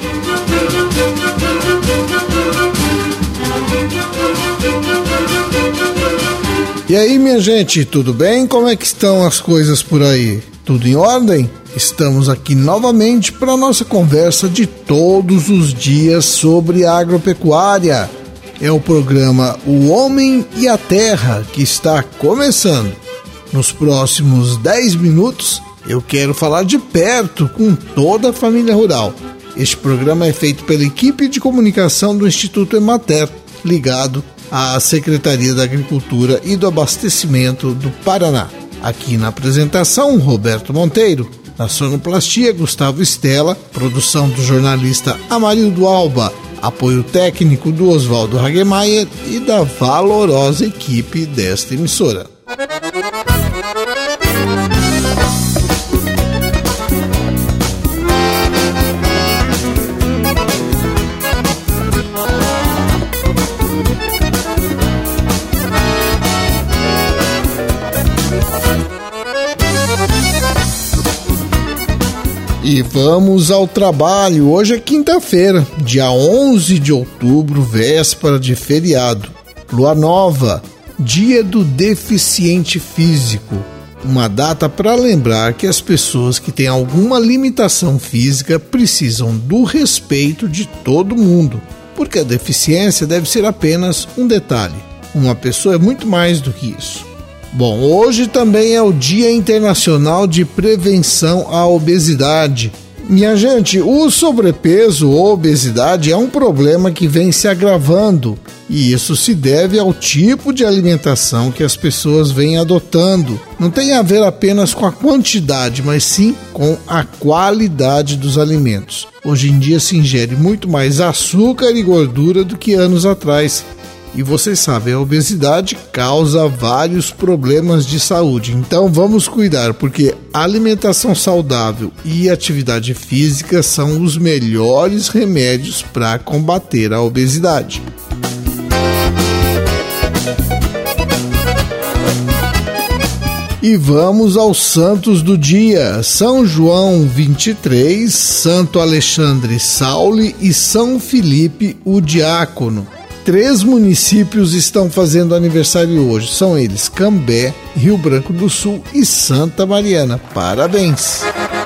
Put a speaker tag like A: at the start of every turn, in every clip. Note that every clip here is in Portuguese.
A: E aí, minha gente, tudo bem? Como é que estão as coisas por aí? Tudo em ordem? Estamos aqui novamente para a nossa conversa de todos os dias sobre agropecuária. É o programa O Homem e a Terra que está começando. Nos próximos 10 minutos, eu quero falar de perto com toda a família rural. Este programa é feito pela equipe de comunicação do Instituto Emater, ligado à Secretaria da Agricultura e do Abastecimento do Paraná. Aqui na apresentação, Roberto Monteiro. Na sonoplastia, Gustavo Stella. Produção do jornalista Amarildo Alba. Apoio técnico do Oswaldo Hagemeyer e da valorosa equipe desta emissora. E vamos ao trabalho. Hoje é quinta-feira, dia 11 de outubro, véspera de feriado. Lua nova, dia do deficiente físico. Uma data para lembrar que as pessoas que têm alguma limitação física precisam do respeito de todo mundo, porque a deficiência deve ser apenas um detalhe. Uma pessoa é muito mais do que isso. Bom, hoje também é o Dia Internacional de Prevenção à Obesidade. Minha gente, o sobrepeso ou obesidade é um problema que vem se agravando, e isso se deve ao tipo de alimentação que as pessoas vêm adotando. Não tem a ver apenas com a quantidade, mas sim com a qualidade dos alimentos. Hoje em dia se ingere muito mais açúcar e gordura do que anos atrás. E vocês sabem, a obesidade causa vários problemas de saúde. Então vamos cuidar, porque alimentação saudável e atividade física são os melhores remédios para combater a obesidade. E vamos aos santos do dia: São João 23, Santo Alexandre Saule e São Filipe o Diácono. 3 municípios estão fazendo aniversário hoje. São eles Cambé, Rio Branco do Sul e Santa Mariana. Parabéns!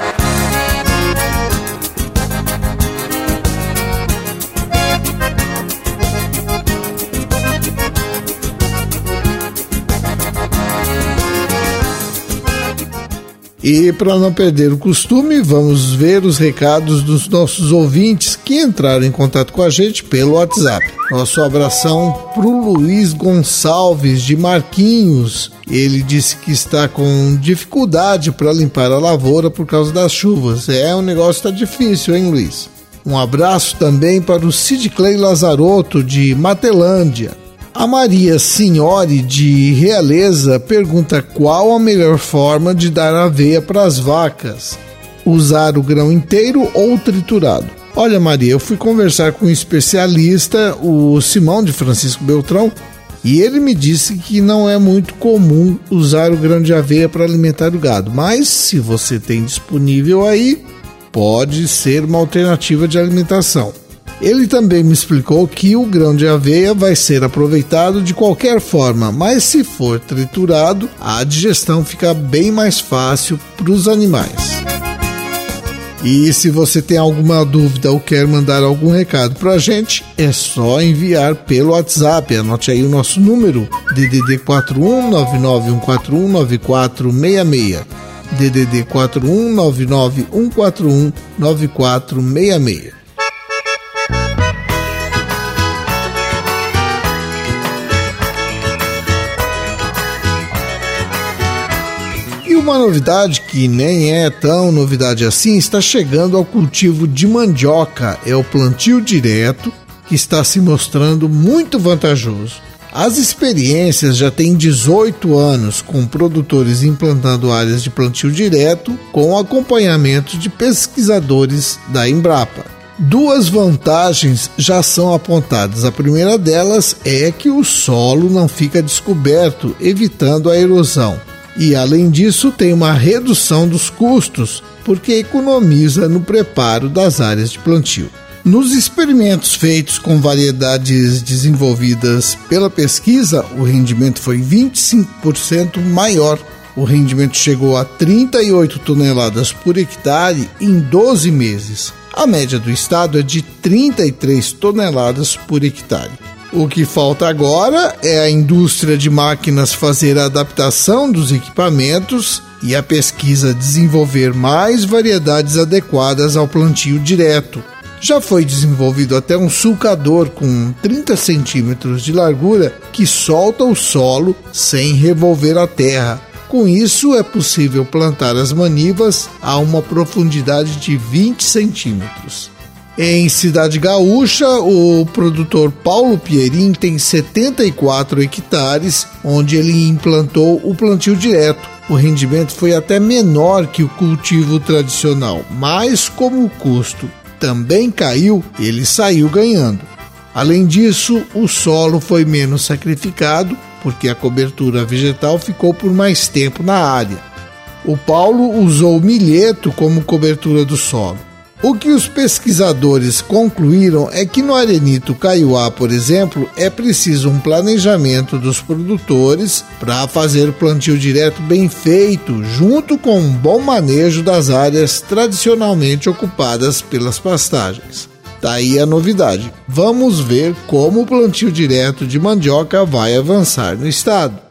A: E para não perder o costume, vamos ver os recados dos nossos ouvintes que entraram em contato com a gente pelo WhatsApp. Nosso abração para o Luiz Gonçalves de Marquinhos. Ele disse que está com dificuldade para limpar a lavoura por causa das chuvas. O negócio está difícil, hein, Luiz? Um abraço também para o Cid Clay Lazarotto de Matelândia. A Maria Signori de Realeza pergunta qual a melhor forma de dar aveia para as vacas: usar o grão inteiro ou triturado? Olha, Maria, eu fui conversar com um especialista, o Simão de Francisco Beltrão, e ele me disse que não é muito comum usar o grão de aveia para alimentar o gado, mas se você tem disponível aí, pode ser uma alternativa de alimentação. Ele também me explicou que o grão de aveia vai ser aproveitado de qualquer forma, mas se for triturado, a digestão fica bem mais fácil para os animais. E se você tem alguma dúvida ou quer mandar algum recado para a gente, é só enviar pelo WhatsApp. Anote aí o nosso número, DDD 41 99141 9466. DDD 41 99141 9466. Uma novidade que nem é tão novidade assim está chegando ao cultivo de mandioca. É o plantio direto, que está se mostrando muito vantajoso. As experiências já têm 18 anos, com produtores implantando áreas de plantio direto com acompanhamento de pesquisadores da Embrapa. 2 vantagens já são apontadas. A primeira delas é que o solo não fica descoberto, evitando a erosão. E, além disso, tem uma redução dos custos, porque economiza no preparo das áreas de plantio. Nos experimentos feitos com variedades desenvolvidas pela pesquisa, o rendimento foi 25% maior. O rendimento chegou a 38 toneladas por hectare em 12 meses. A média do estado é de 33 toneladas por hectare. O que falta agora é a indústria de máquinas fazer a adaptação dos equipamentos e a pesquisa desenvolver mais variedades adequadas ao plantio direto. Já foi desenvolvido até um sulcador com 30 centímetros de largura que solta o solo sem revolver a terra. Com isso, é possível plantar as manivas a uma profundidade de 20 centímetros. Em Cidade Gaúcha, o produtor Paulo Pierin tem 74 hectares, onde ele implantou o plantio direto. O rendimento foi até menor que o cultivo tradicional, mas como o custo também caiu, ele saiu ganhando. Além disso, o solo foi menos sacrificado, porque a cobertura vegetal ficou por mais tempo na área. O Paulo usou milheto como cobertura do solo. O que os pesquisadores concluíram é que no arenito caiuá, por exemplo, é preciso um planejamento dos produtores para fazer o plantio direto bem feito, junto com um bom manejo das áreas tradicionalmente ocupadas pelas pastagens. Daí a novidade. Vamos ver como o plantio direto de mandioca vai avançar no estado.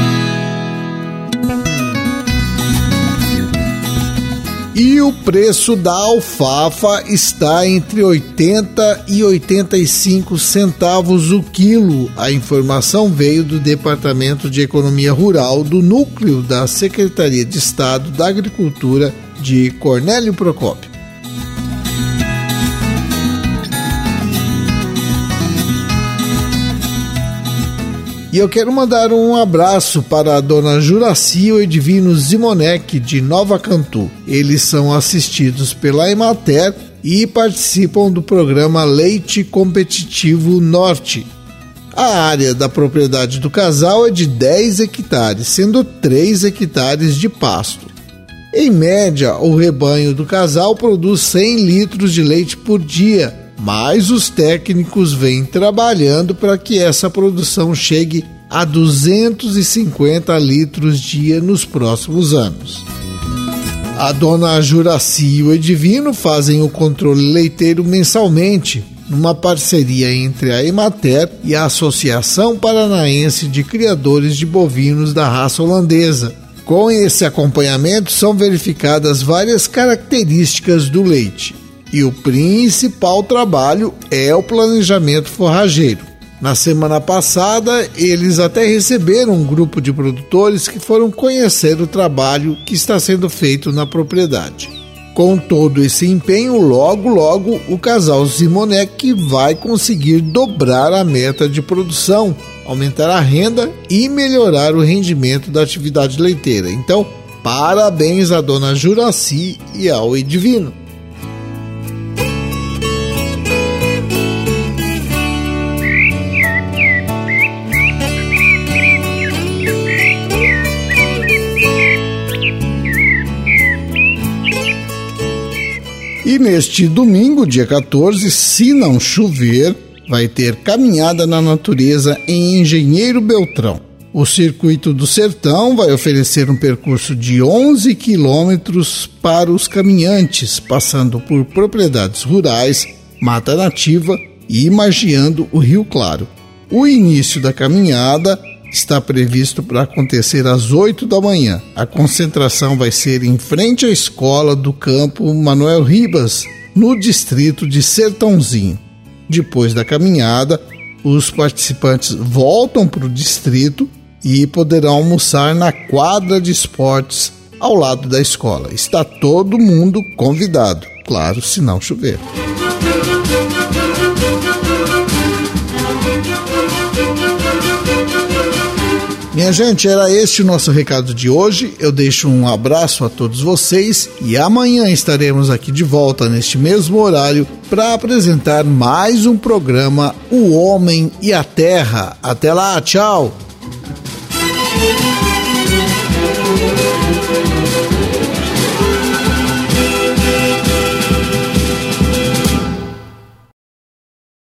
A: E o preço da alfafa está entre 80 e 85 centavos o quilo. A informação veio do Departamento de Economia Rural do Núcleo da Secretaria de Estado da Agricultura de Cornélio Procópio. E eu quero mandar um abraço para a dona Juraci e o Edivino Zimonek, de Nova Cantu. Eles são assistidos pela Emater e participam do programa Leite Competitivo Norte. A área da propriedade do casal é de 10 hectares, sendo 3 hectares de pasto. Em média, o rebanho do casal produz 100 litros de leite por dia, mas os técnicos vêm trabalhando para que essa produção chegue a 250 litros dia nos próximos anos. A dona Juraci e o Edivino fazem o controle leiteiro mensalmente, numa parceria entre a Emater e a Associação Paranaense de Criadores de Bovinos da Raça Holandesa. Com esse acompanhamento são verificadas várias características do leite. E o principal trabalho é o planejamento forrageiro. Na semana passada, eles até receberam um grupo de produtores que foram conhecer o trabalho que está sendo feito na propriedade. Com todo esse empenho, logo o casal Zimonek vai conseguir dobrar a meta de produção, aumentar a renda e melhorar o rendimento da atividade leiteira. Então, parabéns à dona Juraci e ao Edivino. E neste domingo, dia 14, se não chover, vai ter caminhada na natureza em Engenheiro Beltrão. O Circuito do Sertão vai oferecer um percurso de 11 quilômetros para os caminhantes, passando por propriedades rurais, mata nativa e margeando o Rio Claro. O início da caminhada está previsto para acontecer às 8 da manhã. A concentração vai ser em frente à escola do campo Manuel Ribas, no distrito de Sertãozinho. Depois da caminhada, os participantes voltam para o distrito e poderão almoçar na quadra de esportes ao lado da escola. Está todo mundo convidado, claro, se não chover. Minha gente, era este o nosso recado de hoje. Eu deixo um abraço a todos vocês e amanhã estaremos aqui de volta neste mesmo horário para apresentar mais um programa O Homem e a Terra. Até lá, tchau!